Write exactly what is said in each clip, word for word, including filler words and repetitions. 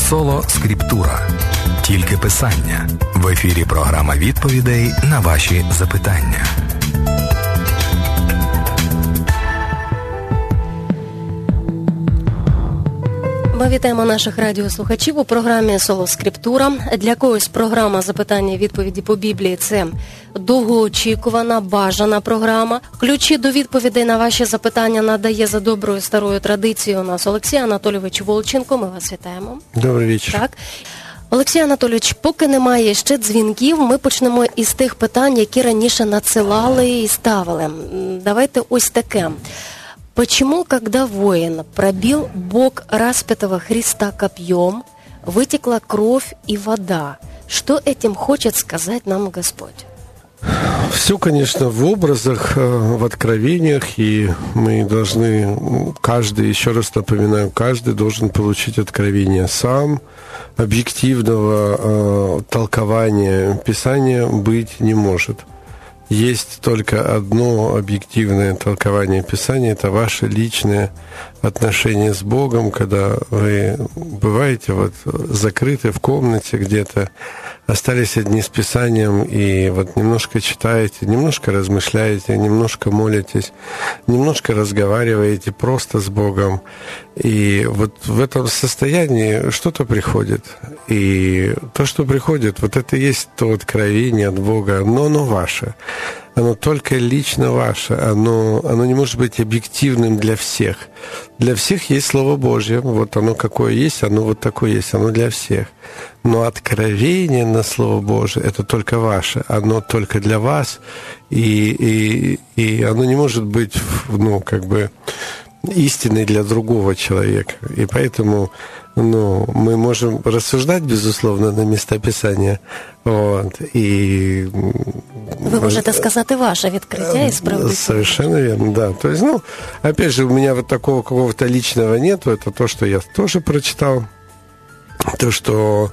Соло Скриптура. Тільки писання. В ефірі програма відповідей на ваші запитання. Ми вітаємо наших радіослухачів у програмі «Соло Скриптура». Для когось програма запитання і відповіді по Біблії – це довгоочікувана, бажана програма. Ключі до відповідей на ваші запитання надає за доброю старою традицією у нас Олексій Анатолійович Волченко. Ми вас вітаємо. Добрий вечір. Так. Олексій Анатолійович, поки немає ще дзвінків, ми почнемо із тих питань, які раніше надсилали і ставили. Давайте ось таке. Почему, когда воин пробил бок распятого Христа копьем, вытекла кровь и вода? Что этим хочет сказать нам Господь? Все, конечно, в образах, в откровениях, и мы должны, каждый, еще раз напоминаю, каждый должен получить откровение сам. Объективного э, толкования Писания быть не может. Есть только одно объективное толкование Писания, это ваше личное отношение с Богом, когда вы бываете вот закрыты в комнате где-то, остались одни с Писанием, и вот немножко читаете, немножко размышляете, немножко молитесь, немножко разговариваете просто с Богом. И вот в этом состоянии что-то приходит. И то, что приходит, вот это и есть то откровение от Бога, но оно ваше. Оно только лично ваше, оно, оно не может быть объективным для всех. Для всех есть Слово Божье, вот оно какое есть, оно вот такое есть, оно для всех. Но откровение на Слово Божие – это только ваше, оно только для вас, и, и, и оно не может быть, ну, как бы, истиной для другого человека. И поэтому ну, мы можем рассуждать, безусловно, на места Писания. Вот, и... Вы можете сказать ваше відкриття і справедливо. Совершенно верно, да. То есть, ну, опять же, у меня вот такого какого-то личного нету. Это то, что я тоже прочитал. То, что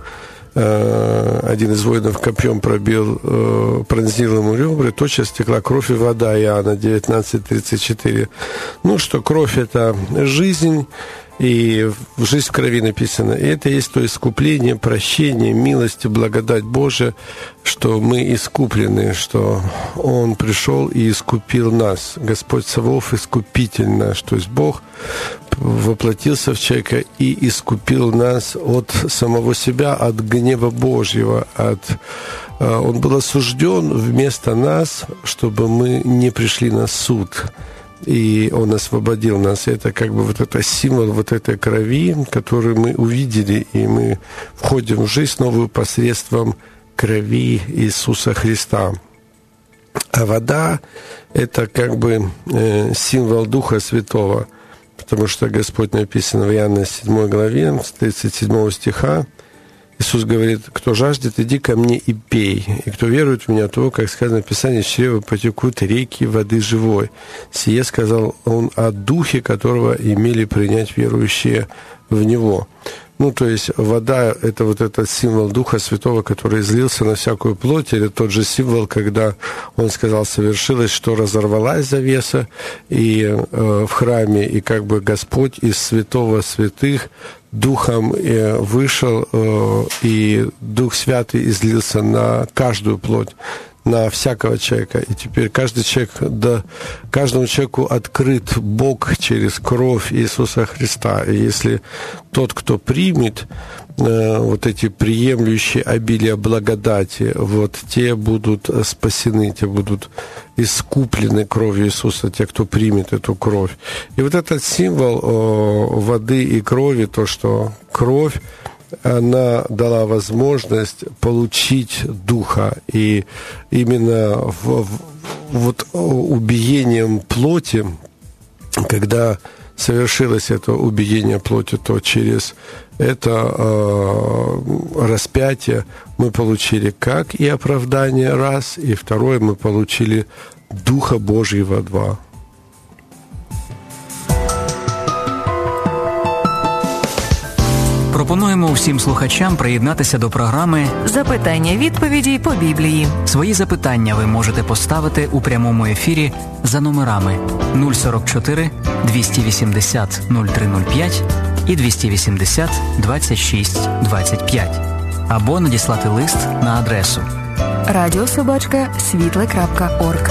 э, один из воинов копьем пробил, э, пронзил ему ребра, тотчас стекла кровь и вода. Иоанна девятнадцать тридцать четыре. Ну, что кровь – это жизнь, и жизнь в крови написана. И это есть то искупление, прощение, милость и благодать Божия, что мы искуплены, что Он пришел и искупил нас. Господь Саваоф искупитель наш, то есть Бог воплотился в человека и искупил нас от самого себя, от гнева Божьего, от... Он был осужден вместо нас, чтобы мы не пришли на суд. И Он освободил нас. Это как бы вот это символ вот этой крови, которую мы увидели, и мы входим в жизнь новую посредством крови Иисуса Христа. А вода – это как бы э, символ Духа Святого, потому что Господь написано в Иоанна седьмой главе, с тридцать седьмого стиха, Иисус говорит: «Кто жаждет, иди ко мне и пей, и кто верует в Меня, того, как сказано в Писании, из чрева потекут реки воды живой». Сие сказал Он о Духе, которого имели принять верующие в Него. Ну, то есть вода – это вот этот символ Духа Святого, который излился на всякую плоть, или тот же символ, когда Он сказал: «Совершилось, что разорвалась завеса и, э, в храме, и как бы Господь из святого святых Духом э, вышел, э, и Дух Святый излился на каждую плоть, на всякого человека. И теперь каждый человек, да, каждому человеку открыт Бог через кровь Иисуса Христа. И если тот, кто примет э, вот эти приемлющие обилия благодати, вот те будут спасены, те будут искуплены кровью Иисуса, те, кто примет эту кровь. И вот этот символ э, воды и крови, то, что кровь, она дала возможность получить Духа. И именно в, в, вот убиением плоти, когда совершилось это убиение плоти, то через это э, распятие мы получили как и оправдание, раз, и второе, мы получили Духа Божьего, два. Пропонуємо всім слухачам приєднатися до програми «Запитання-відповіді по Біблії». Свої запитання ви можете поставити у прямому ефірі за номерами нуль сорок чотири двісті вісімдесят нуль три нуль п'ять і двісті вісімдесят двадцять шість двадцять п'ять. Або надіслати лист на адресу радіособачка світле крапка орг.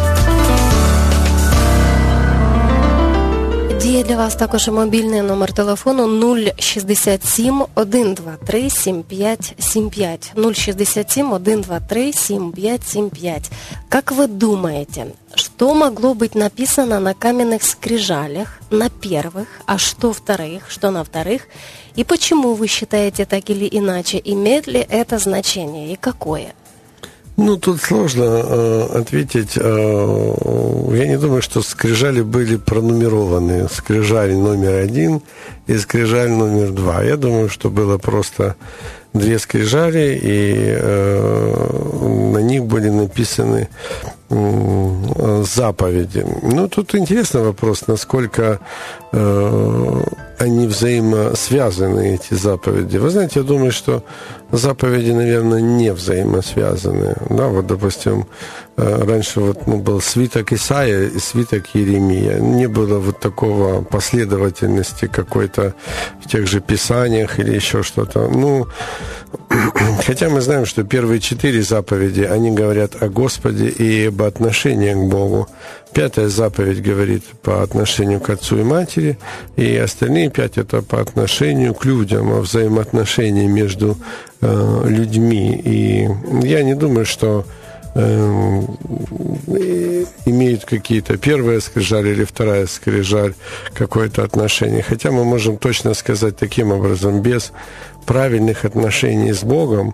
Діє для вас також і мобільний номер телефону нуль шістдесят сім один два три сім п'ять сім п'ять. нуль шістдесят сім один два три сім п'ять сім п'ять. Как вы думаете, что могло быть написано на каменных скрижалях, на первых, а что вторых, что на вторых? И почему вы считаете так или иначе? Имеет ли это значение и какое? Ну, тут сложно э, ответить. Э, я не думаю, что скрижали были пронумерованы. Скрижаль номер один и скрижаль номер два. Я думаю, что было просто две скрижали, и э, на них были написаны э, заповеди. Ну, тут интересный вопрос, насколько э, они взаимосвязаны, эти заповеди. Вы знаете, я думаю, что заповеди, наверное, не взаимосвязаны. Да, вот, допустим, раньше вот, ну, был свиток Исаия и свиток Иеремия. Не было вот такого последовательности какой-то в тех же писаниях или еще что-то. Ну, хотя мы знаем, что первые четыре заповеди, они говорят о Господе и об отношении к Богу. Пятая заповедь говорит по отношению к отцу и матери, и остальные пять – это по отношению к людям, о взаимоотношении между э, людьми. И я не думаю, что э, имеют какие-то первая скрижаль или вторая скрижаль какое-то отношение. Хотя мы можем точно сказать таким образом, без правильных отношений с Богом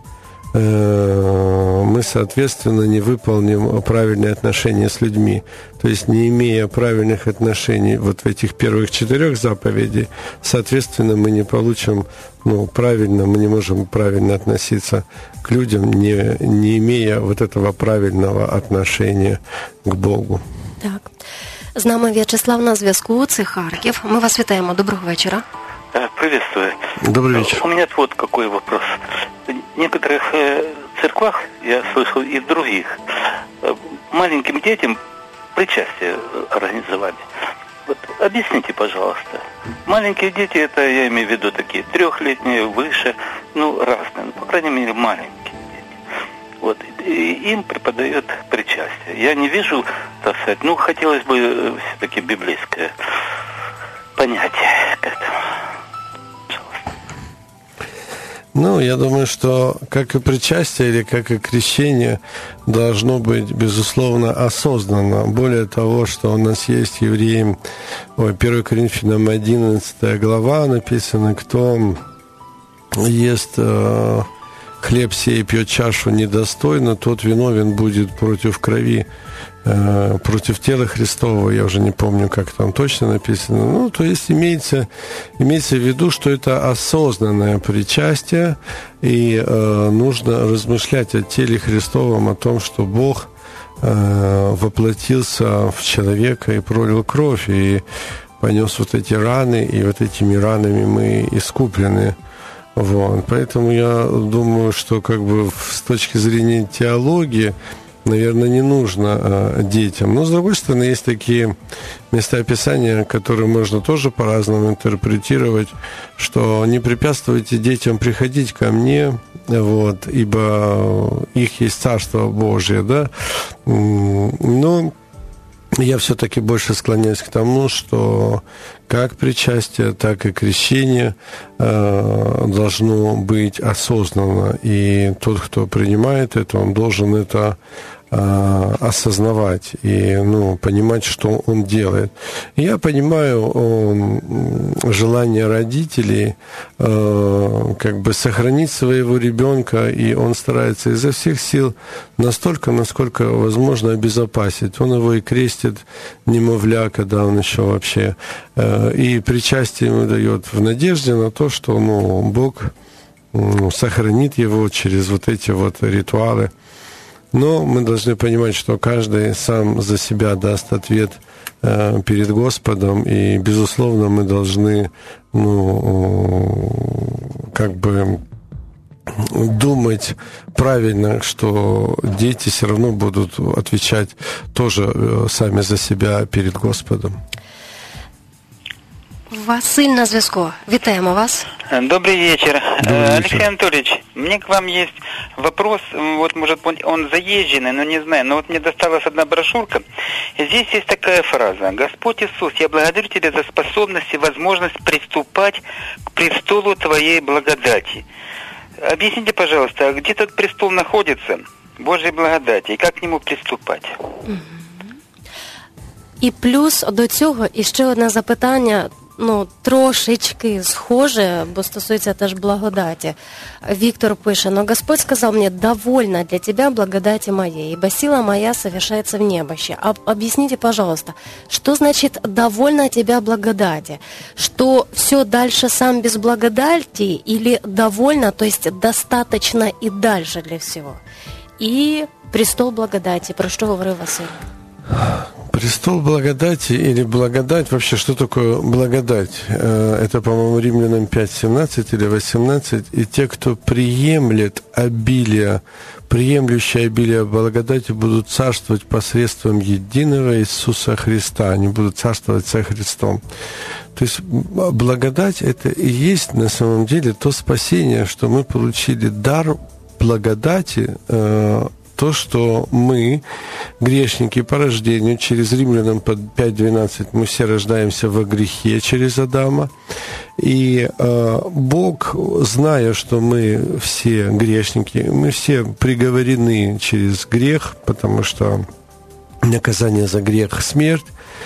мы, соответственно, не выполним правильные отношения с людьми. То есть, не имея правильных отношений вот в этих первых четырех заповедей, соответственно, мы не получим, ну, правильно, мы не можем правильно относиться к людям, не, не имея вот этого правильного отношения к Богу. Так. З нами В'ячеслав на зв'язку, це Харків. Ми вас вітаємо. Доброго вечора. Приветствую. Добрый вечер. У меня вот какой вопрос. В некоторых э, церквах, я слышал и в других, э, маленьким детям причастие организовали. Вот объясните, пожалуйста. Маленькие дети, это я имею в виду такие трехлетние, выше, ну, разные, ну, по крайней мере, маленькие дети. Вот, и им преподают причастие. Я не вижу, так сказать, ну, хотелось бы все-таки библейское понятие к этому. Ну, я думаю, что как и причастие или как и крещение должно быть, безусловно, осознанно. Более того, что у нас есть евреям, ой, первое Коринфянам одиннадцатая глава написано, кто ест э, хлеб сей и пьет чашу недостойно, тот виновен будет против крови, э, против тела Христова. Я уже не помню, как там точно написано. Ну, то есть имеется, имеется в виду, что это осознанное причастие, и э, нужно размышлять о теле Христовом, о том, что Бог э, воплотился в человека и пролил кровь, и понес вот эти раны, и вот этими ранами мы искуплены. Вот. Поэтому я думаю, что как бы с точки зрения теологии, наверное, не нужно э, детям. Но, с другой стороны, есть такие местописания, которые можно тоже по-разному интерпретировать, что не препятствуйте детям приходить ко мне, вот, ибо их есть Царство Божие, да. Но я все-таки больше склоняюсь к тому, что как причастие, так и крещение э, должно быть осознанно. И тот, кто принимает это, он должен это э, осознавать и, ну, понимать, что он делает. И я понимаю э, желание родителей э, как бы сохранить своего ребенка, и он старается изо всех сил настолько, насколько возможно, обезопасить. Он его и крестит, немовля, когда он еще вообще... Э, и причастие ему дает в надежде на то, что, ну, Бог, ну, сохранит его через вот эти вот ритуалы. Но мы должны понимать, что каждый сам за себя даст ответ э, перед Господом, и, безусловно, мы должны, ну, как бы думать правильно, что дети все равно будут отвечать тоже э, сами за себя перед Господом. Василь на зв'язку. Вітаємо вас. Добрый вечер. Добрый вечер. Алексей Анатольевич, мне к вам есть вопрос, вот может он заезженный, но не знаю, но вот мне досталась одна брошюрка, и здесь есть такая фраза: «Господь Иисус, я благодарю Тебя за способность и возможность приступать к престолу Твоей благодати». Объясните, пожалуйста, а где тот престол находится, Божьей благодати, и как к нему приступать? І плюс до цього іще одне запитання, ну, трошечки схоже, бо стосується теж благодаті. Віктор пише: «Но Господь сказал мне: довольно для тебя благодати моей, ибо сила моя совершается в немощи». А, объясните, пожалуйста, что значит «довольно тебя благодати»? Что все дальше сам без благодати или «довольно», то есть достаточно и дальше для всего? И престол благодати, про что говорил Василий? Престол благодати или благодать, вообще, что такое благодать? Это, по-моему, Римлянам пять семнадцать или восемнадцать. И те, кто приемлет обилие, приемлющие обилие благодати, будут царствовать посредством единого Иисуса Христа. Они будут царствовать со Христом. То есть благодать – это и есть на самом деле то спасение, что мы получили дар благодати, то, что мы, грешники по рождению, через Римлянам пять двенадцать, мы все рождаемся во грехе через Адама. И э, Бог, зная, что мы все грешники, мы все приговорены через грех, потому что наказание за грех – смерть.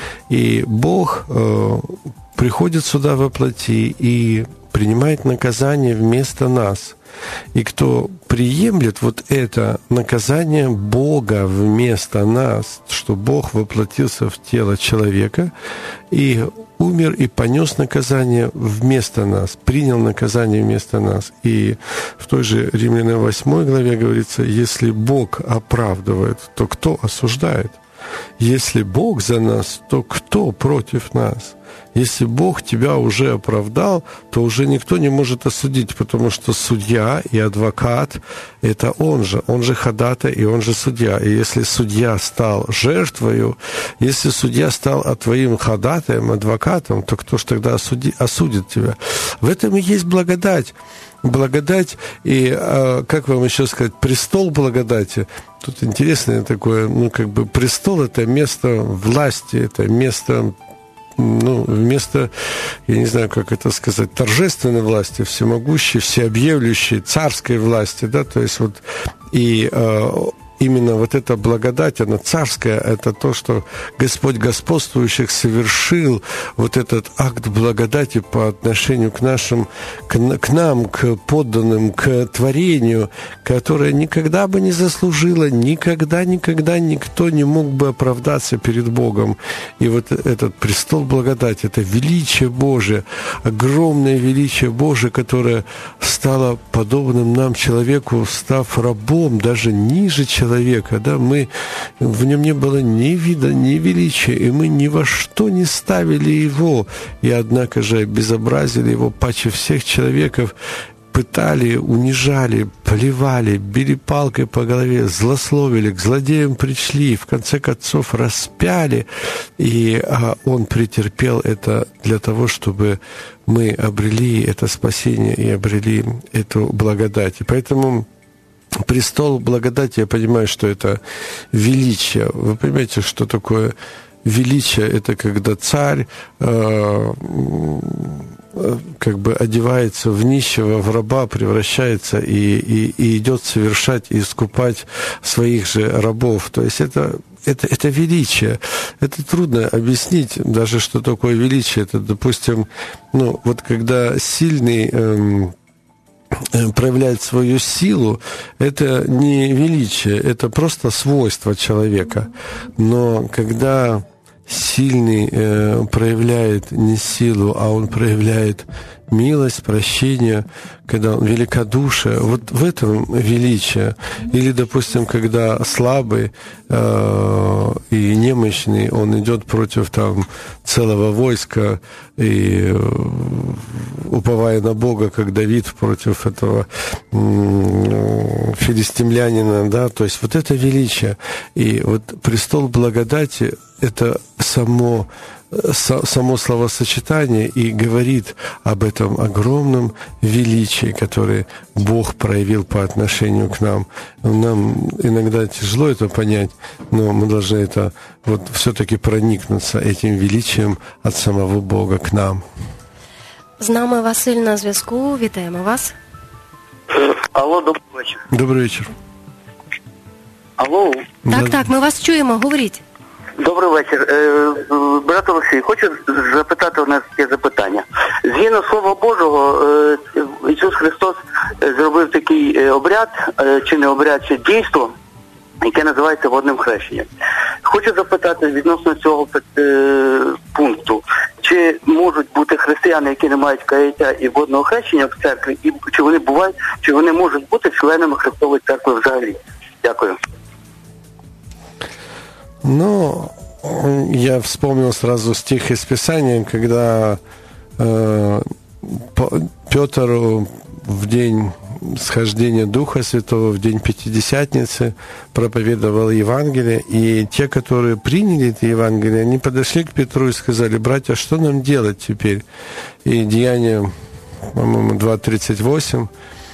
И Бог э, приходит сюда во плоти и принимает наказание вместо нас. И кто приемлет вот это наказание Бога вместо нас, что Бог воплотился в тело человека и умер и понес наказание вместо нас, принял наказание вместо нас. И в той же Римлянам восьмой главе говорится: если Бог оправдывает, то кто осуждает? Если Бог за нас, то кто против нас? Если Бог тебя уже оправдал, то уже никто не может осудить, потому что судья и адвокат – это Он же, Он же ходатай и Он же судья. И если судья стал жертвою, если судья стал твоим ходатаем, адвокатом, то кто ж тогда осуди, осудит тебя? В этом и есть благодать. Благодать и, как вам еще сказать, престол благодати. Тут интересное такое, ну, как бы престол – это место власти, это место, ну, вместо, я не знаю, как это сказать, торжественной власти, всемогущей, всеобъемлющей, царской власти, да, то есть вот и э, именно вот эта благодать, она царская, это то, что Господь господствующих совершил, вот этот акт благодати по отношению к нашим, к, к нам, к подданным, к творению, которое никогда бы не заслужило, никогда, никогда никто не мог бы оправдаться перед Богом. И вот этот престол благодати, это величие Божие, огромное величие Божие, которое стало подобным нам человеку, став рабом, даже ниже человека, человека, да, мы, в нем не было ни вида, ни величия, и мы ни во что не ставили его, и однако же обезобразили его паче всех человеков, пытали, унижали, плевали, били палкой по голове, злословили, к злодеям пришли, в конце концов распяли, и а, он претерпел это для того, чтобы мы обрели это спасение и обрели эту благодать. И поэтому престол благодати, я понимаю, что это величие. Вы понимаете, что такое величие? Это когда царь э, как бы одевается в нищего, в раба, превращается и, и, и идет совершать и искупать своих же рабов. То есть это Это, это величие. Это трудно объяснить даже, что такое величие. Это, допустим, ну, вот когда сильный эм, проявляет свою силу, это не величие, это просто свойство человека. Но когда сильный э, проявляет не силу, а он проявляет милость, прощение, когда он великодушие, вот в этом величие. Или, допустим, когда слабый э, и немощный, он идет против там целого войска, и э, уповая на Бога, как Давид против этого э, филистимлянина, да, то есть вот это величие. И вот престол благодати – это само само словосочетание и говорит об этом огромном величии, которое Бог проявил по отношению к нам. Нам иногда тяжело это понять, но мы должны это вот все-таки проникнуться этим величием от самого Бога к нам. З нами Василь на зв'язку. Вітаємо вас. Алло, добрий вечір. Добрий вечір. Алло. Так, Да. так, ми вас чуємо, говоріть. Добрий вечір. Е, брат Олексій, хочу запитати у нас таке запитання. Згідно Слова Божого, е, Ісус Христос зробив такий обряд, е, чи не обряд, чи дійство, яке називається водним хрещенням. Хочу запитати відносно цього е, пункту, чи можуть бути християни, які не мають каяття і водного хрещення в церкві, і чи вони бувають, чи вони можуть бути членами Христової церкви взагалі? Дякую. Ну, я вспомнил сразу стих из Писания, когда э, Петр в день схождения Духа Святого, в день Пятидесятницы проповедовал Евангелие, и те, которые приняли это Евангелие, они подошли к Петру и сказали: братья, что нам делать теперь? И Деяния, по-моему, два тридцать восемь,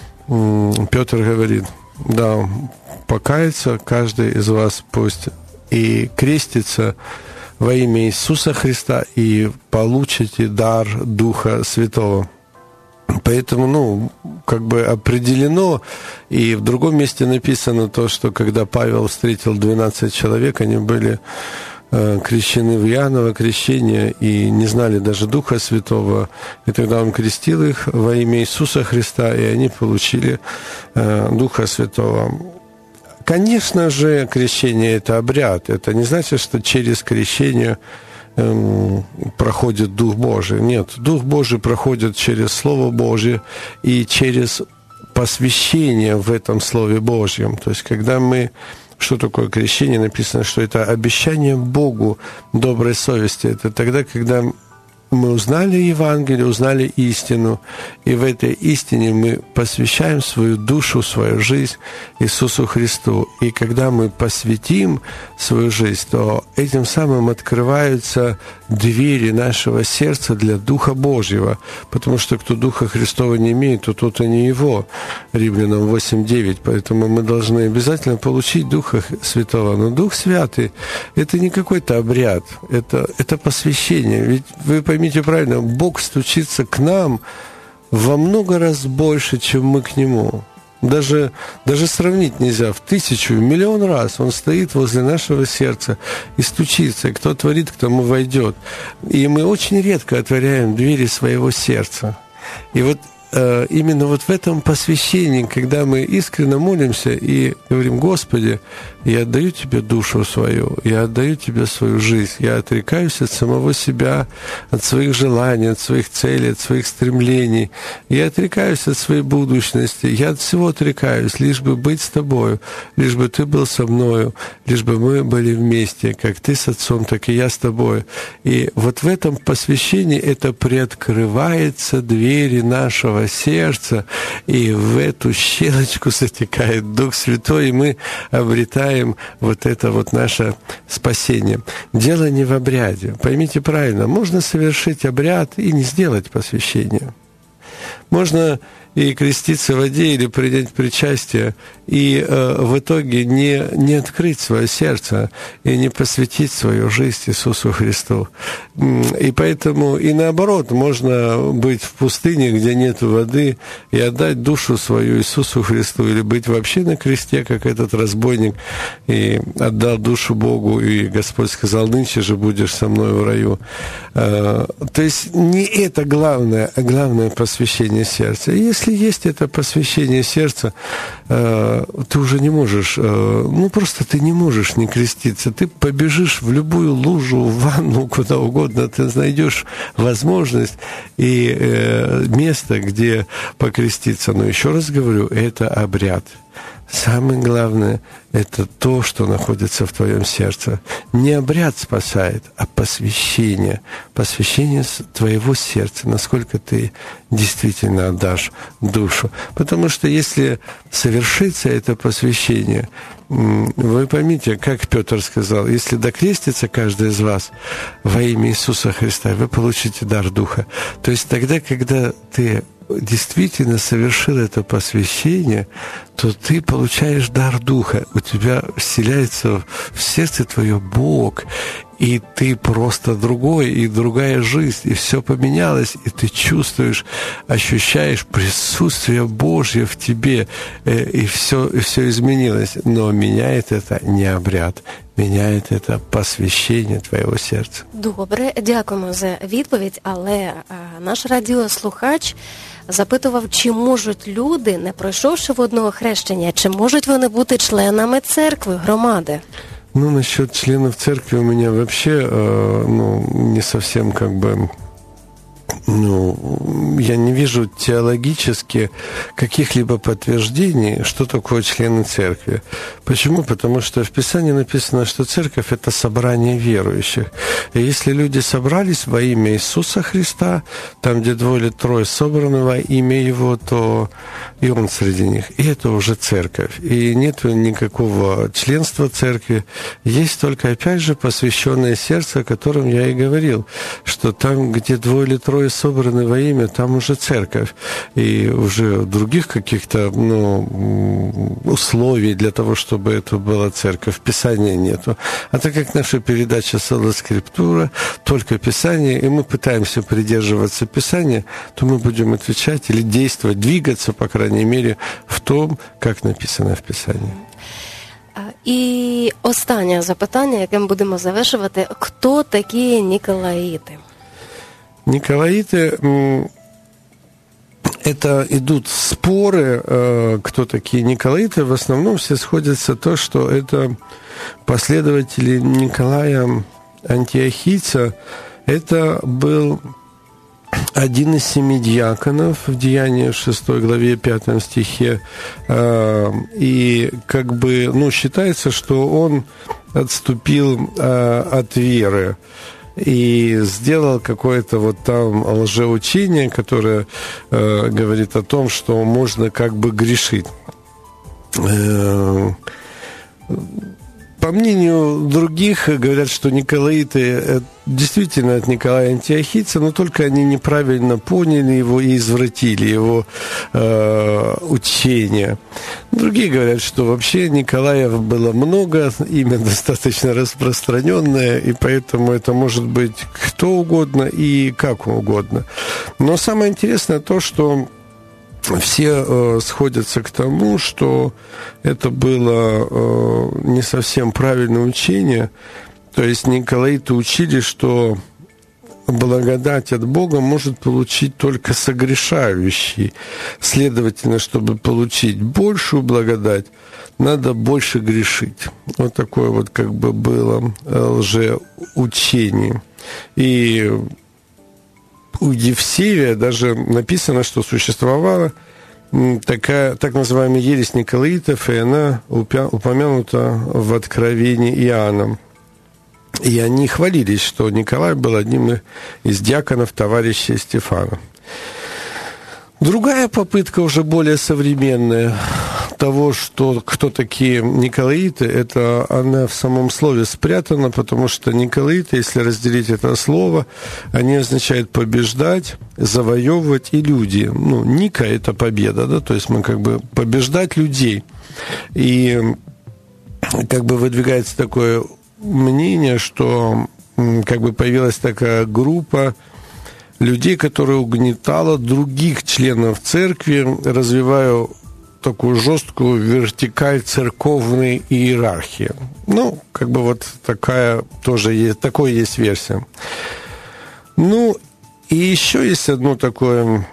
Петр говорит: да, покаяться каждый из вас пусть и крестится во имя Иисуса Христа, и получите дар Духа Святого. Поэтому, ну, как бы определено, и в другом месте написано то, что когда Павел встретил двенадцать человек, они были э, крещены в Иоанново крещение и не знали даже Духа Святого. И тогда он крестил их во имя Иисуса Христа, и они получили э, Духа Святого. Конечно же, крещение – это обряд. Это не значит, что через крещение эм, проходит Дух Божий. Нет, Дух Божий проходит через Слово Божие и через посвящение в этом Слове Божьем. То есть, когда мы... Что такое крещение? Написано, что это обещание Богу доброй совести. Это тогда, когда мы узнали Евангелие, узнали истину, и в этой истине мы посвящаем свою душу, свою жизнь Иисусу Христу. И когда мы посвятим свою жизнь, то этим самым открываются двери нашего сердца для Духа Божьего, потому что кто Духа Христова не имеет, то тот и не его. Римлянам восемь девять. Поэтому мы должны обязательно получить Духа Святого. Но Дух Святый – это не какой-то обряд, это, это посвящение. Ведь вы поймите правильно, Бог стучится к нам во много раз больше, чем мы к Нему. Даже, даже сравнить нельзя. В тысячу, в миллион раз Он стоит возле нашего сердца и стучится. И кто творит, к тому войдет. И мы очень редко отворяем двери своего сердца. И вот э, именно вот в этом посвящении, когда мы искренне молимся и говорим: Господи, я отдаю Тебе душу свою, я отдаю Тебе свою жизнь, я отрекаюсь от самого себя, от своих желаний, от своих целей, от своих стремлений, я отрекаюсь от своей будущности, я от всего отрекаюсь, лишь бы быть с Тобою, лишь бы Ты был со мною, лишь бы мы были вместе, как Ты с Отцом, так и я с Тобой. И вот в этом посвящении это приоткрывается двери нашего сердца, и в эту щелочку затекает Дух Святой, и мы обретаем вот это вот наше спасение. Дело не в обряде. Поймите правильно, можно совершить обряд и не сделать посвящение. Можно и креститься в воде, или принять причастие, и э, в итоге не, не открыть свое сердце и не посвятить свою жизнь Иисусу Христу. И поэтому и наоборот, можно быть в пустыне, где нет воды, и отдать душу свою Иисусу Христу, или быть вообще на кресте, как этот разбойник, и отдал душу Богу, и Господь сказал: нынче же будешь со мной в раю. Э, то есть не это главное, а главное посвящение сердца. Если Если есть это посвящение сердца, ты уже не можешь, ну просто ты не можешь не креститься. Ты побежишь в любую лужу, в ванну, куда угодно, ты найдешь возможность и место, где покреститься. Но еще раз говорю, это обряд. Самое главное – это то, что находится в твоем сердце. Не обряд спасает, а посвящение. Посвящение твоего сердца, насколько ты действительно отдашь душу. Потому что если совершится это посвящение, вы поймите, как Петр сказал, если докрестится каждый из вас во имя Иисуса Христа, вы получите дар Духа. То есть тогда, когда ты действительно совершил это посвящение, то ты получаешь дар Духа. У тебя вселяется в сердце твое Бог, и ты просто другой, и другая жизнь, и все поменялось, и ты чувствуешь, ощущаешь присутствие Божье в тебе, и все, и все изменилось. Но меняет это не обряд, меняет это посвящение твоего сердца. Добре, дякуємо за відповідь, але а, наш радіослухач запитував, чи можуть люди, не пройшовши водного хрещення, чи можуть вони бути членами церкви, громади? Ну, насчет членов церкви у меня вообще, э, ну, не совсем как бы... Ну, я не вижу теологически каких-либо подтверждений, что такое члены церкви. Почему? Потому что в Писании написано, что церковь – это собрание верующих. И если люди собрались во имя Иисуса Христа, там, где двое или трое собраны во имя Его, то и Он среди них. И это уже церковь. И нет никакого членства церкви. Есть только, опять же, посвященное сердце, о котором я и говорил, что там, где двое или трое собраны во имя, там уже церковь. И уже других каких-то, ну, условий для того, чтобы это была церковь, Писания нету. А так как наша передача «Соло Скриптура», только Писание, и мы пытаемся придерживаться Писания, то мы будем отвечать или действовать, двигаться, по крайней мере, в том, как написано в Писании. І останнє запитання, яким будемо завершувати. Хто такі Николаиты? Николаиты, это идут споры, кто такие Николаиты. В основном все сходятся то, что это последователи Николая Антиохийца. Это был один из семи диаконов в Деяниях шестой главе пятом стихе. И как бы, ну, считается, что он отступил от веры и сделал какое-то вот там лжеучение, которое э, говорит о том, что можно как бы грешить. Э, по мнению других, говорят, что Николаиты действительно от Николая Антиохийца, но только они неправильно поняли его и извратили его э, учение. Другие говорят, что вообще Николаев было много, имя достаточно распространенное, и поэтому это может быть кто угодно и как угодно. Но самое интересное то, что все э, сходятся к тому, что это было э, не совсем правильное учение. То есть Николаиты учили, что благодать от Бога может получить только согрешающий. Следовательно, чтобы получить большую благодать, надо больше грешить. Вот такое вот как бы было лжеучение. И у Евсевия даже написано, что существовала такая, так называемая ересь Николаитов, и она упомянута в Откровении Иоанна. И они хвалились, что Николай был одним из диаконов товарищей Стефана. Другая попытка, уже более современная, того, что кто такие Николаиты, это она в самом слове спрятана, потому что Николаиты, если разделить это слово, они означают побеждать, завоевывать и люди. Ну, Ника – это победа, да, то есть мы как бы побеждать людей. И как бы выдвигается такое мнение, что как бы появилась такая группа людей, которая угнетала других членов церкви, развивая такую жесткую вертикаль церковной иерархии. Ну, как бы вот такая тоже есть, такой есть версия. Ну, и еще есть одно такое,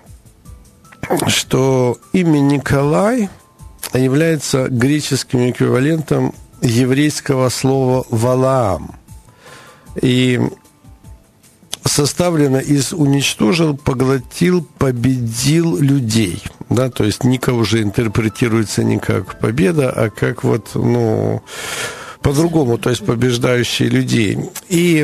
что имя Николай является греческим эквивалентом еврейского слова «валаам». И составлено из уничтожил, поглотил, победил людей. Да, то есть Ника уже интерпретируется не как победа, а как вот, ну, по-другому, то есть побеждающий людей. И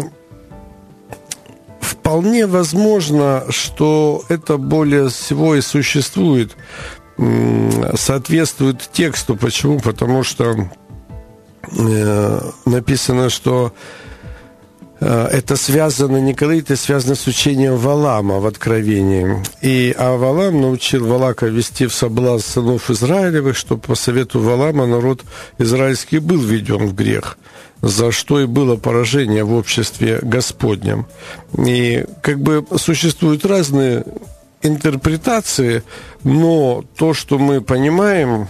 вполне возможно, что это более всего и существует, соответствует тексту. Почему? Потому что э, написано, что это связано, Николаиты связано с учением Валаама в Откровении. И а Валаам научил Валака вести в соблазн сынов Израилевых, что по совету Валаама народ израильский был введен в грех, за что и было поражение в обществе Господнем. И как бы существуют разные интерпретации, но то, что мы понимаем,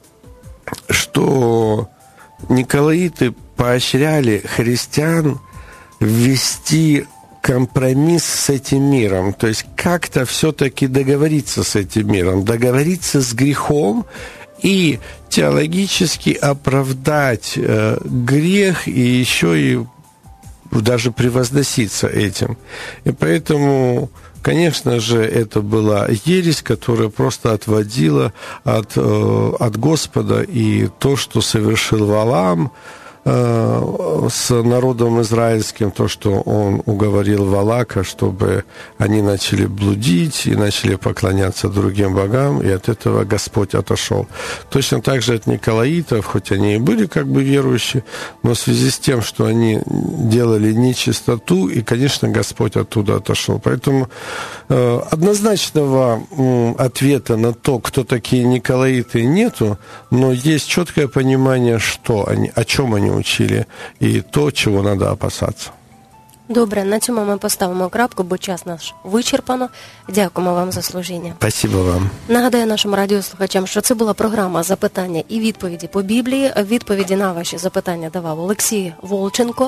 что Николаиты поощряли христиан ввести компромисс с этим миром, то есть как-то все-таки договориться с этим миром, договориться с грехом и теологически оправдать э, грех и еще и даже превозноситься этим. И поэтому, конечно же, это была ересь, которая просто отводила от, э, от Господа, и то, что совершил Валаам с народом израильским, то, что он уговорил Валака, чтобы они начали блудить и начали поклоняться другим богам, и от этого Господь отошел. Точно так же от Николаитов, хоть они и были как бы верующие, но в связи с тем, что они делали нечистоту, и, конечно, Господь оттуда отошел. Поэтому э, однозначного э, ответа на то, кто такие Николаиты, нету, но есть четкое понимание, что они, о чем они учили, і то, чого треба опасатися. Добре, на цьому ми поставимо крапку, бо час наш вичерпано. Дякуємо вам за служіння. Спасибо вам. Нагадаю нашим радіослухачам, що це була програма «Запитання і відповіді по Біблії». Відповіді на ваші запитання давав Олексій Волченко.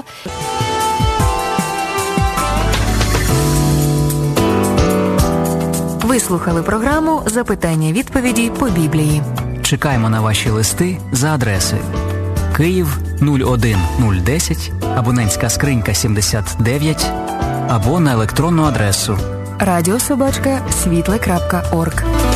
Ви слухали програму «Запитання-відповіді по Біблії». Чекаємо на ваші листи за адресою Київ нуль один нуль десять, абонентська скринька сімдесят дев'ять, або на електронну адресу радіособачка світле крапка орг.